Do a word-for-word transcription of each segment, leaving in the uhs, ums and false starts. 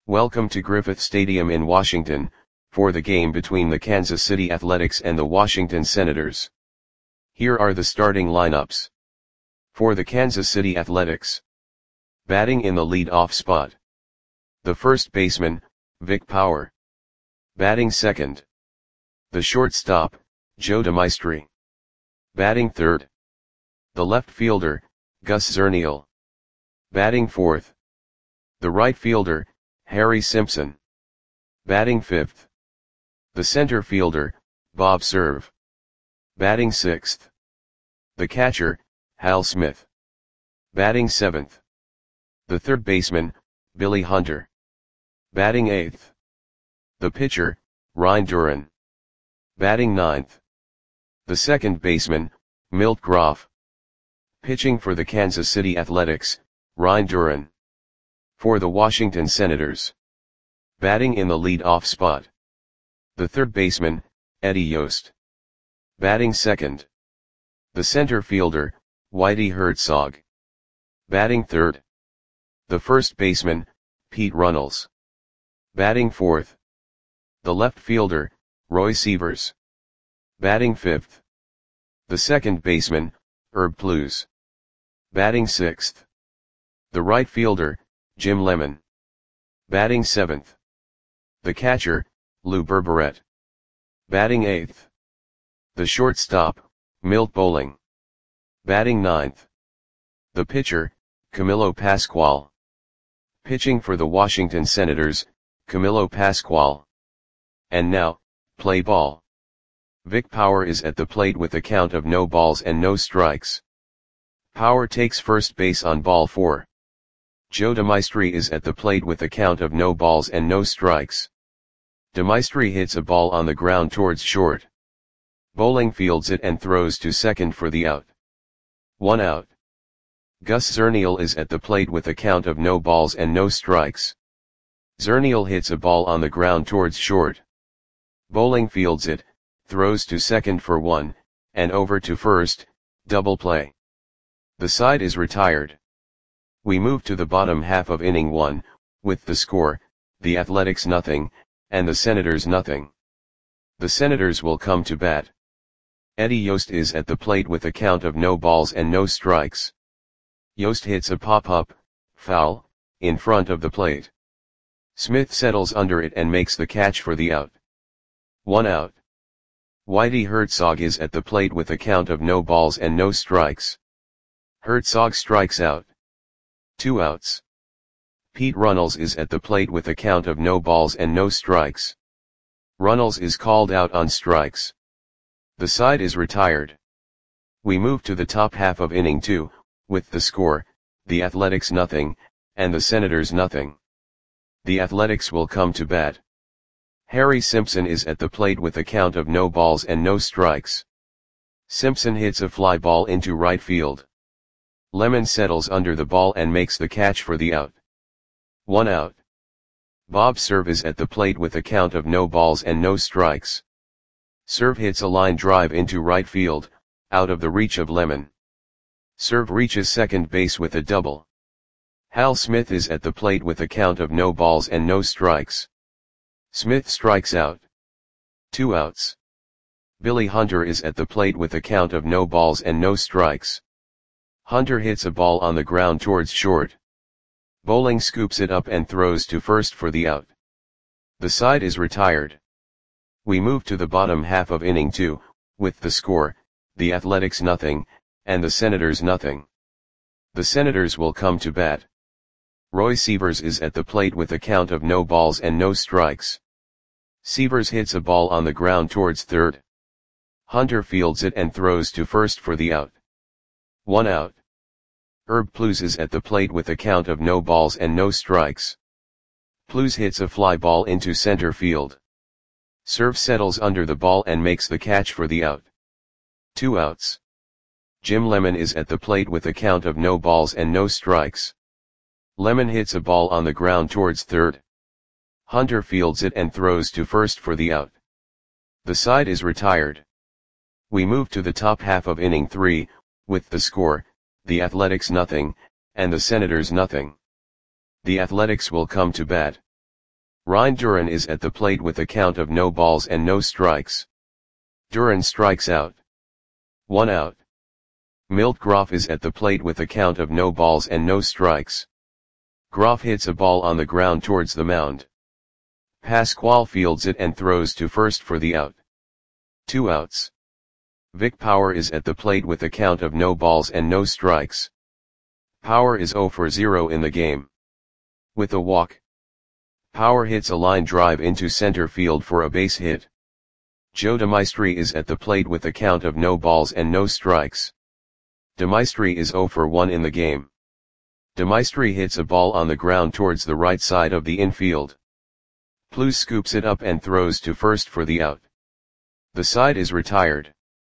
Welcome to Griffith Stadium in Washington, for the game between the Kansas City Athletics and the Washington Senators. Here are the starting lineups. For the Kansas City Athletics. Batting in the lead-off spot. The first baseman, Vic Power. Batting second. The shortstop, Joe DeMaestri. Batting third. The left fielder, Gus Zernial. Batting fourth. The right fielder, Harry Simpson. Batting fifth. The center fielder, Bob Cerv. Batting sixth. The catcher, Hal Smith. Batting seventh. The third baseman, Billy Hunter. Batting eighth. The pitcher, Ryne Duren. Batting ninth. The second baseman, Milt Groff. Pitching for the Kansas City Athletics, Ryne Duren. For the Washington Senators. Batting in the lead-off spot. The third baseman, Eddie Yost. Batting second. The center fielder, Whitey Herzog. Batting third. The first baseman, Pete Runnels. Batting fourth. The left fielder, Roy Sievers. Batting fifth. The second baseman, Herb Pluse. Batting sixth. The right fielder, Jim Lemon. Batting seventh. The catcher, Lou Berberet. Batting eighth. The shortstop, Milt Bowling. Batting ninth. The pitcher, Camilo Pascual. Pitching for the Washington Senators, Camilo Pascual. And now, play ball. Vic Power is at the plate with a count of no balls and no strikes. Power takes first base on ball four. Joe DeMaestri is at the plate with a count of no balls and no strikes. DeMaestri hits a ball on the ground towards short. Bowling fields it and throws to second for the out. One out. Gus Zernial is at the plate with a count of no balls and no strikes. Zernial hits a ball on the ground towards short. Bowling fields it, throws to second for one, and over to first, double play. The side is retired. We move to the bottom half of inning one, with the score, the Athletics nothing, and the Senators nothing. The Senators will come to bat. Eddie Yost is at the plate with a count of no balls and no strikes. Yost hits a pop-up, foul, in front of the plate. Smith settles under it and makes the catch for the out. One out. Whitey Herzog is at the plate with a count of no balls and no strikes. Herzog strikes out. Two outs. Pete Runnels is at the plate with a count of no balls and no strikes. Runnels is called out on strikes. The side is retired. We move to the top half of inning two, with the score, the Athletics nothing, and the Senators nothing. The Athletics will come to bat. Harry Simpson is at the plate with a count of no balls and no strikes. Simpson hits a fly ball into right field. Lemon settles under the ball and makes the catch for the out. One out. Bob Cerv is at the plate with a count of no balls and no strikes. Cerv hits a line drive into right field, out of the reach of Lemon. Cerv reaches second base with a double. Hal Smith is at the plate with a count of no balls and no strikes. Smith strikes out. Two outs. Billy Hunter is at the plate with a count of no balls and no strikes. Hunter hits a ball on the ground towards short. Bowling scoops it up and throws to first for the out. The side is retired. We move to the bottom half of inning two, with the score, the Athletics nothing, and the Senators nothing. The Senators will come to bat. Roy Sievers is at the plate with a count of no balls and no strikes. Sievers hits a ball on the ground towards third. Hunter fields it and throws to first for the out. One out. Herb Pluse is at the plate with a count of no balls and no strikes. Pluse hits a fly ball into center field. Cerv settles under the ball and makes the catch for the out. Two outs. Jim Lemon is at the plate with a count of no balls and no strikes. Lemon hits a ball on the ground towards third. Hunter fields it and throws to first for the out. The side is retired. We move to the top half of inning three, with the score, the Athletics nothing, and the Senators nothing. The Athletics will come to bat. Ryan Duran is at the plate with a count of no balls and no strikes. Duran strikes out. One out. Milt Groff is at the plate with a count of no balls and no strikes. Groff hits a ball on the ground towards the mound. Pasquale fields it and throws to first for the out. Two outs. Vic Power is at the plate with a count of no balls and no strikes. Power is zero for zero in the game. With a walk, Power hits a line drive into center field for a base hit. Joe DeMaestri is at the plate with a count of no balls and no strikes. DeMaestri is zero for one in the game. DeMaestri hits a ball on the ground towards the right side of the infield. Plus scoops it up and throws to first for the out. The side is retired.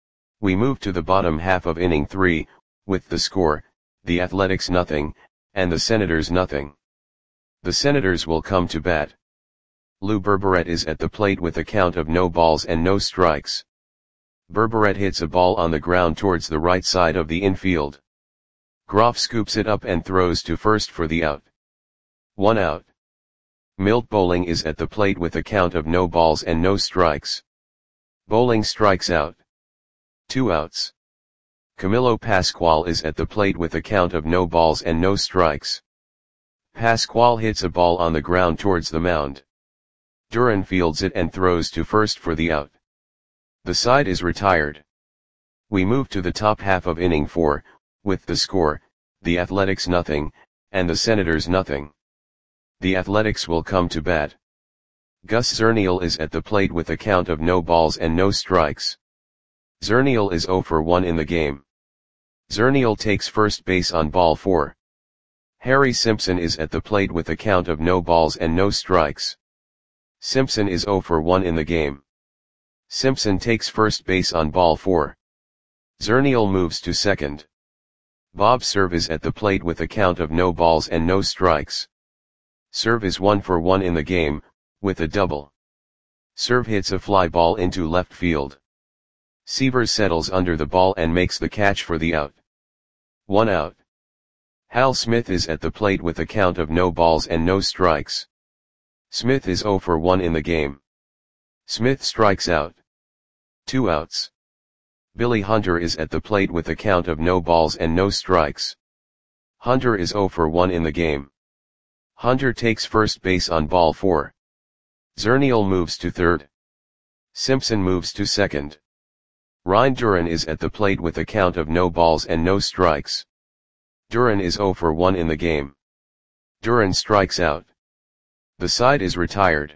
We move to the bottom half of inning three, with the score, the Athletics nothing, and the Senators nothing. The Senators will come to bat. Lou Berberet is at the plate with a count of no balls and no strikes. Berberet hits a ball on the ground towards the right side of the infield. Groff scoops it up and throws to first for the out. One out. Milt Bowling is at the plate with a count of no balls and no strikes. Bowling strikes out. Two outs. Camilo Pasquale is at the plate with a count of no balls and no strikes. Pasquale hits a ball on the ground towards the mound. Duran fields it and throws to first for the out. The side is retired. We move to the top half of inning four, with the score, the Athletics nothing, and the Senators nothing. The Athletics will come to bat. Gus Zernial is at the plate with a count of no balls and no strikes. Zernial is zero for one in the game. Zernial takes first base on ball four. Harry Simpson is at the plate with a count of no balls and no strikes. Simpson is zero for one in the game. Simpson takes first base on ball four. Zernial moves to second. Bob Cerv is at the plate with a count of no balls and no strikes. Cerv is one for one in the game, with a double. Cerv hits a fly ball into left field. Seavers settles under the ball and makes the catch for the out. One out. Hal Smith is at the plate with a count of no balls and no strikes. Smith is zero for one in the game. Smith strikes out. Two outs. Billy Hunter is at the plate with a count of no balls and no strikes. Hunter is zero for one in the game. Hunter takes first base on ball four. Zernial moves to third. Simpson moves to second. Ryan Duran is at the plate with a count of no balls and no strikes. Duran is zero for one in the game. Duran strikes out. The side is retired.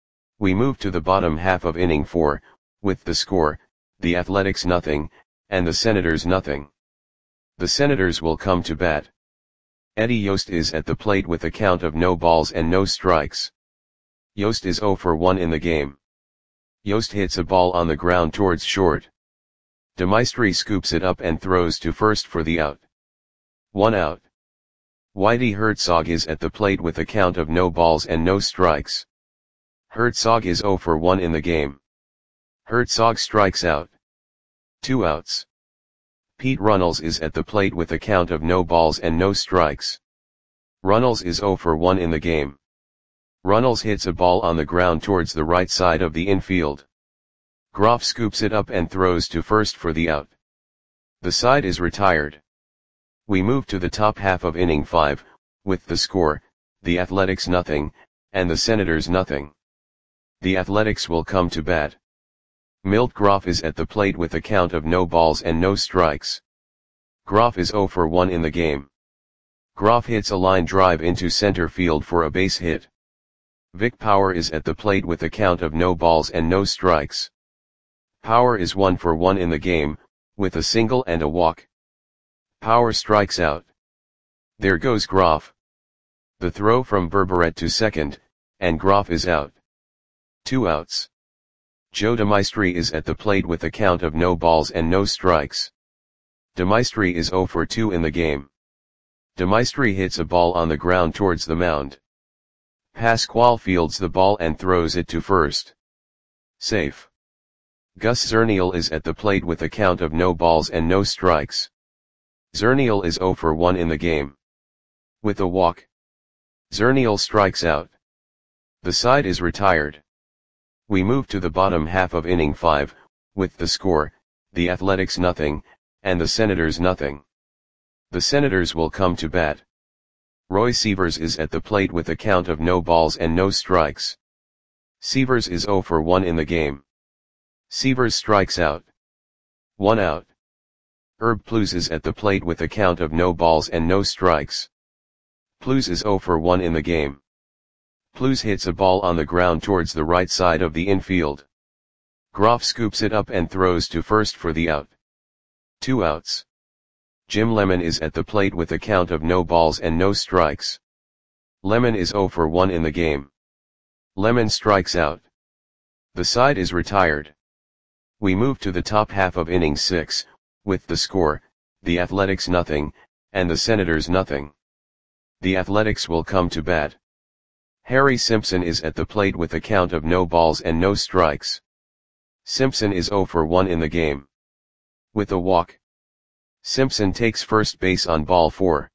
We move to the bottom half of inning four, with the score, the Athletics nothing, and the Senators nothing. The Senators will come to bat. Eddie Yost is at the plate with a count of no balls and no strikes. Yost is zero for one in the game. Yost hits a ball on the ground towards short. DeMaestri scoops it up and throws to first for the out. One out. Whitey Herzog is at the plate with a count of no balls and no strikes. Herzog is zero for one in the game. Herzog strikes out. Two outs. Pete Runnels is at the plate with a count of no balls and no strikes. Runnels is zero for one in the game. Runnels hits a ball on the ground towards the right side of the infield. Groff scoops it up and throws to first for the out. The side is retired. We move to the top half of inning five, with the score, the Athletics nothing, and the Senators nothing. The Athletics will come to bat. Milt Groff is at the plate with a count of no balls and no strikes. Groff is zero for one in the game. Groff hits a line drive into center field for a base hit. Vic Power is at the plate with a count of no balls and no strikes. Power is one for one in the game, with a single and a walk. Power strikes out. There goes Groff. The throw from Berberet to second, and Groff is out. Two outs. Joe DeMaestri is at the plate with a count of no balls and no strikes. DeMaestri is zero for two in the game. DeMaestri hits a ball on the ground towards the mound. Pasquale fields the ball and throws it to first. Safe. Gus Zernial is at the plate with a count of no balls and no strikes. Zernial is zero for one in the game. With a walk, Zernial strikes out. The side is retired. We move to the bottom half of inning five, with the score, the Athletics nothing, and the Senators nothing. The Senators will come to bat. Roy Sievers is at the plate with a count of no balls and no strikes. Sievers is oh for one in the game. Sievers strikes out. One out. Herb Plews is at the plate with a count of no balls and no strikes. Plews is oh for one in the game. Plews hits a ball on the ground towards the right side of the infield. Groff scoops it up and throws to first for the out. Two outs. Jim Lemon is at the plate with a count of no balls and no strikes. Lemon is oh for one in the game. Lemon strikes out. The side is retired. We move to the top half of inning six, with the score, the Athletics nothing, and the Senators nothing. The Athletics will come to bat. Harry Simpson is at the plate with a count of no balls and no strikes. Simpson is oh for one in the game. With a walk. Simpson takes first base on ball four.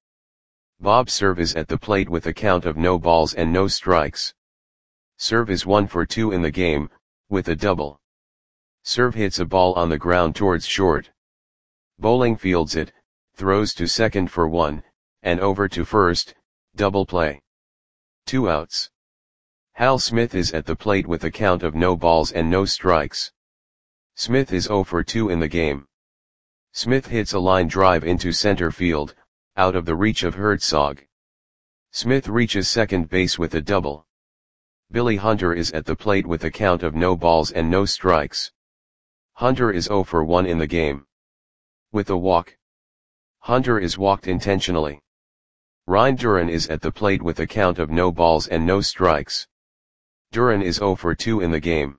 Bob Cerv is at the plate with a count of no balls and no strikes. Cerv is one for two in the game, with a double. Cerv hits a ball on the ground towards short. Bowling fields it, throws to second for one, and over to first, double play. Two outs. Hal Smith is at the plate with a count of no balls and no strikes. Smith is oh for two in the game. Smith hits a line drive into center field, out of the reach of Herzog. Smith reaches second base with a double. Billy Hunter is at the plate with a count of no balls and no strikes. Hunter is oh for one in the game. With a walk. Hunter is walked intentionally. Ryan Duran is at the plate with a count of no balls and no strikes. Duran is oh for two in the game.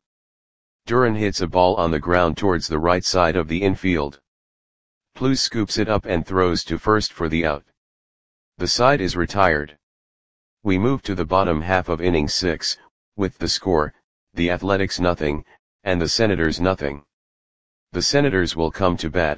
Duran hits a ball on the ground towards the right side of the infield. Plews scoops it up and throws to first for the out. The side is retired. We move to the bottom half of inning six, with the score, the Athletics nothing, and the Senators nothing. The Senators will come to bat.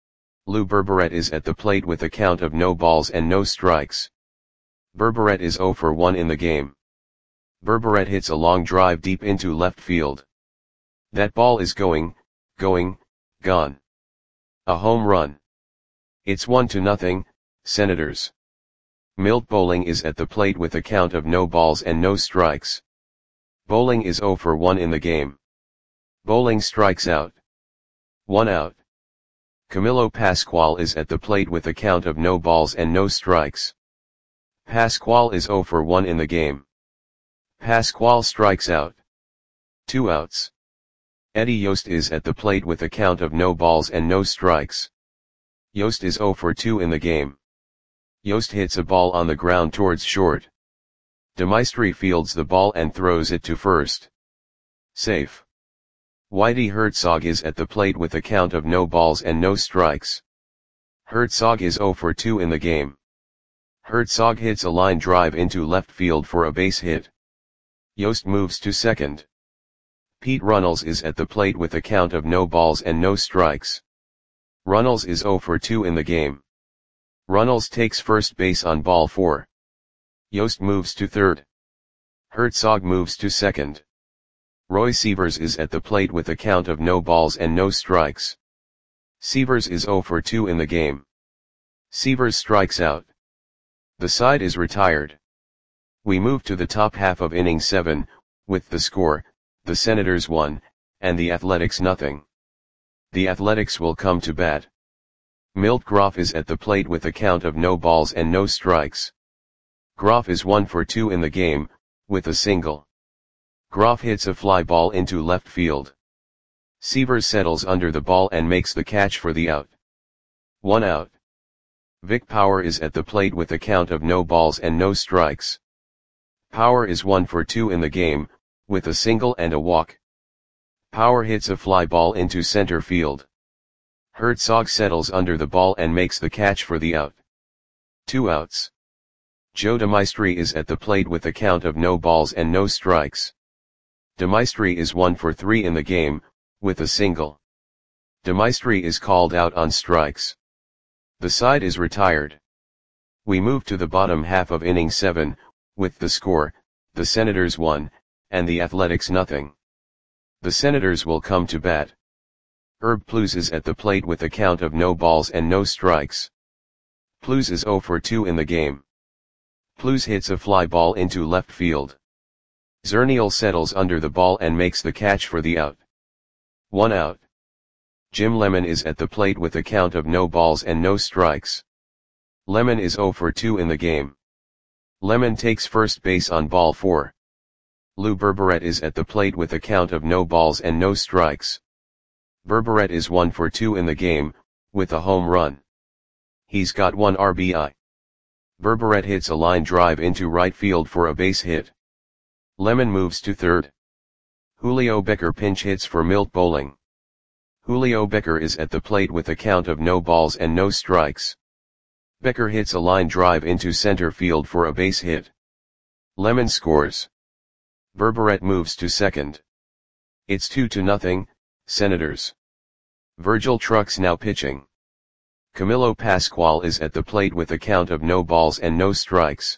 Lou Berberet is at the plate with a count of no balls and no strikes. Berberet is oh for one in the game. Berberet hits a long drive deep into left field. That ball is going, going, gone. A home run. It's one to nothing, Senators. Milt Bowling is at the plate with a count of no balls and no strikes. Bowling is oh for one in the game. Bowling strikes out. One out. Camilo Pascual is at the plate with a count of no balls and no strikes. Pascual is oh for one in the game. Pascual strikes out. Two outs. Eddie Yost is at the plate with a count of no balls and no strikes. Yost is oh for two in the game. Yost hits a ball on the ground towards short. DeMaestri fields the ball and throws it to first. Safe. Whitey Herzog is at the plate with a count of no balls and no strikes. Herzog is oh for two in the game. Herzog hits a line drive into left field for a base hit. Yost moves to second. Pete Runnels is at the plate with a count of no balls and no strikes. Runnels is oh for two in the game. Runnels takes first base on ball four. Yost moves to third. Herzog moves to second. Roy Sievers is at the plate with a count of no balls and no strikes. Sievers is oh for two in the game. Sievers strikes out. The side is retired. We move to the top half of inning seven, with the score, the Senators one, and the Athletics nothing. The Athletics will come to bat. Milt Groff is at the plate with a count of no balls and no strikes. Groff is one for two in the game, with a single. Groff hits a fly ball into left field. Sievers settles under the ball and makes the catch for the out. One out. Vic Power is at the plate with a count of no balls and no strikes. Power is one for two in the game, with a single and a walk. Power hits a fly ball into center field. Herzog settles under the ball and makes the catch for the out. Two outs. Joe DeMaestri is at the plate with a count of no balls and no strikes. DeMaestri is one for three in the game, with a single. DeMaestri is called out on strikes. The side is retired. We move to the bottom half of inning seven, with the score, the Senators one, and the Athletics nothing. The Senators will come to bat. Herb Plews is at the plate with a count of no balls and no strikes. Plews is oh for two in the game. Plews hits a fly ball into left field. Zernial settles under the ball and makes the catch for the out. One out. Jim Lemon is at the plate with a count of no balls and no strikes. Lemon is oh for two in the game. Lemon takes first base on ball four. Lou Berberet is at the plate with a count of no balls and no strikes. Berberet is one for two in the game, with a home run. He's got one R B I. Berberet hits a line drive into right field for a base hit. Lemon moves to third. Julio Becker pinch hits for Milt Bowling. Julio Becker is at the plate with a count of no balls and no strikes. Becker hits a line drive into center field for a base hit. Lemon scores. Berberet moves to second. It's two to nothing, Senators. Virgil Trucks now pitching. Camilo Pascual is at the plate with a count of no balls and no strikes.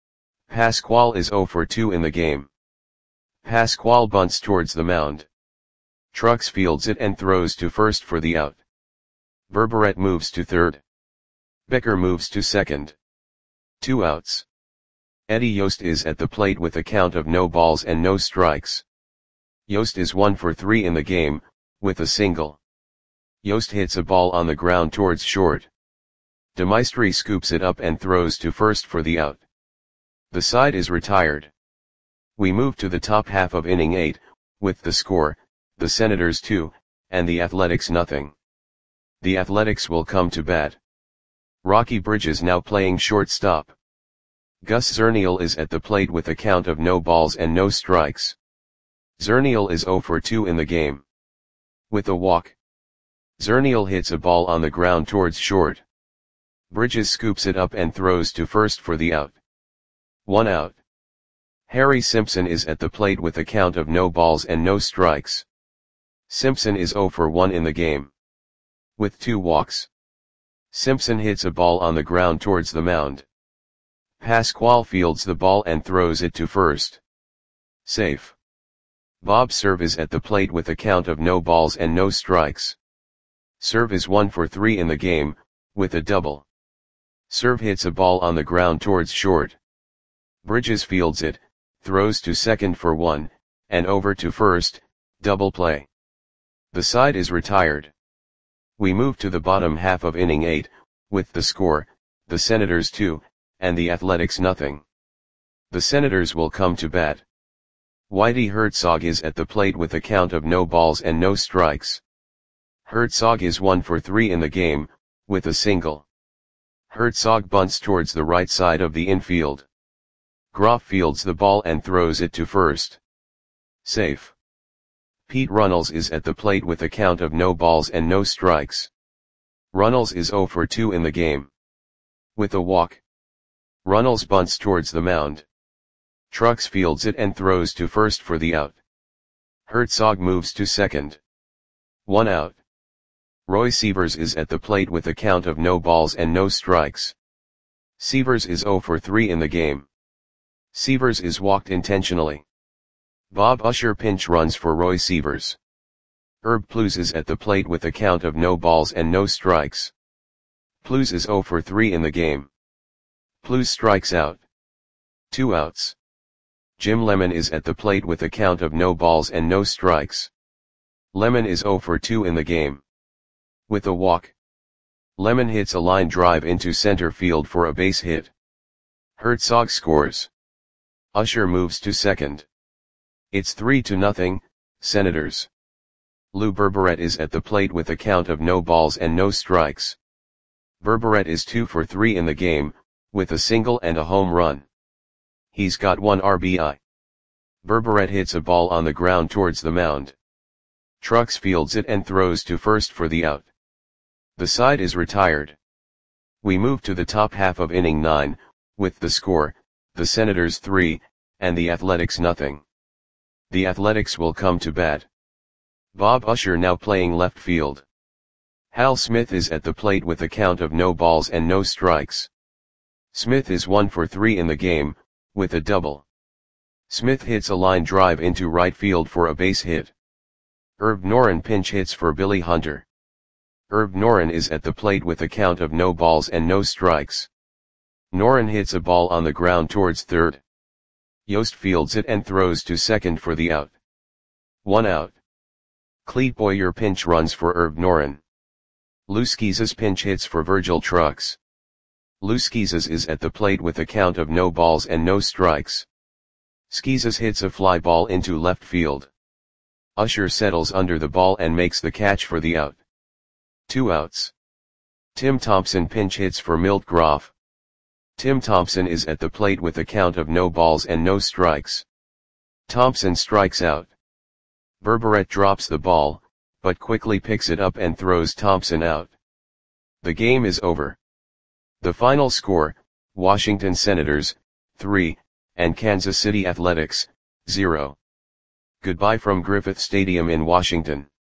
Pascual is oh for two in the game. Pascual bunts towards the mound. Trucks fields it and throws to first for the out. Berberet moves to third. Becker moves to second. Two outs. Eddie Yost is at the plate with a count of no balls and no strikes. Yost is one for three in the game, with a single. Yost hits a ball on the ground towards short. DeMaestri scoops it up and throws to first for the out. The side is retired. We move to the top half of inning eight, with the score, the Senators two, and the Athletics nothing. The Athletics will come to bat. Rocky Bridges now playing shortstop. Gus Zernial is at the plate with a count of no balls and no strikes. Zernial is oh for two in the game. With a walk. Zernial hits a ball on the ground towards short. Bridges scoops it up and throws to first for the out. One out. Harry Simpson is at the plate with a count of no balls and no strikes. Simpson is oh for one in the game. With two walks. Simpson hits a ball on the ground towards the mound. Pascual fields the ball and throws it to first. Safe. Bob Cerv is at the plate with a count of no balls and no strikes. Cerv is one for three in the game, with a double. Cerv hits a ball on the ground towards short. Bridges fields it, throws to second for one, and over to first, double play. The side is retired. We move to the bottom half of inning eight, with the score, the Senators two, and the Athletics nothing. The Senators will come to bat. Whitey Herzog is at the plate with a count of no balls and no strikes. Herzog is one for three in the game, with a single. Herzog bunts towards the right side of the infield. Groff fields the ball and throws it to first. Safe. Pete Runnels is at the plate with a count of no balls and no strikes. Runnels is oh for two in the game. With a walk. Runnels bunts towards the mound. Trucks fields it and throws to first for the out. Herzog moves to second. One out. Roy Sievers is at the plate with a count of no balls and no strikes. Sievers is oh for three in the game. Sievers is walked intentionally. Bob Usher pinch runs for Roy Sievers. Herb Plews is at the plate with a count of no balls and no strikes. Plews is oh for three in the game. Plews strikes out. Two outs. Jim Lemon is at the plate with a count of no balls and no strikes. Lemon is oh for two in the game. With a walk. Lemon hits a line drive into center field for a base hit. Herzog scores. Usher moves to second. It's three to nothing, Senators. Lou Berberet is at the plate with a count of no balls and no strikes. Berberet is two for three in the game, with a single and a home run. He's got one R B I. Berberet hits a ball on the ground towards the mound. Trucks fields it and throws to first for the out. The side is retired. We move to the top half of inning nine, with the score, the Senators three, and the Athletics nothing. The Athletics will come to bat. Bob Usher now playing left field. Hal Smith is at the plate with a count of no balls and no strikes. Smith is one for three in the game, with a double. Smith hits a line drive into right field for a base hit. Herb Noren pinch hits for Billy Hunter. Herb Noren is at the plate with a count of no balls and no strikes. Noren hits a ball on the ground towards third. Yost fields it and throws to second for the out. One out. Clete Boyer pinch runs for Herb Noren. Lou Schizas pinch hits for Virgil Trucks. Lou Schizas is at the plate with a count of no balls and no strikes. Schizas hits a fly ball into left field. Usher settles under the ball and makes the catch for the out. Two outs. Tim Thompson pinch hits for Milt Groff. Tim Thompson is at the plate with a count of no balls and no strikes. Thompson strikes out. Berberet drops the ball, but quickly picks it up and throws Thompson out. The game is over. The final score, Washington Senators, three, and Kansas City Athletics, zero. Goodbye from Griffith Stadium in Washington.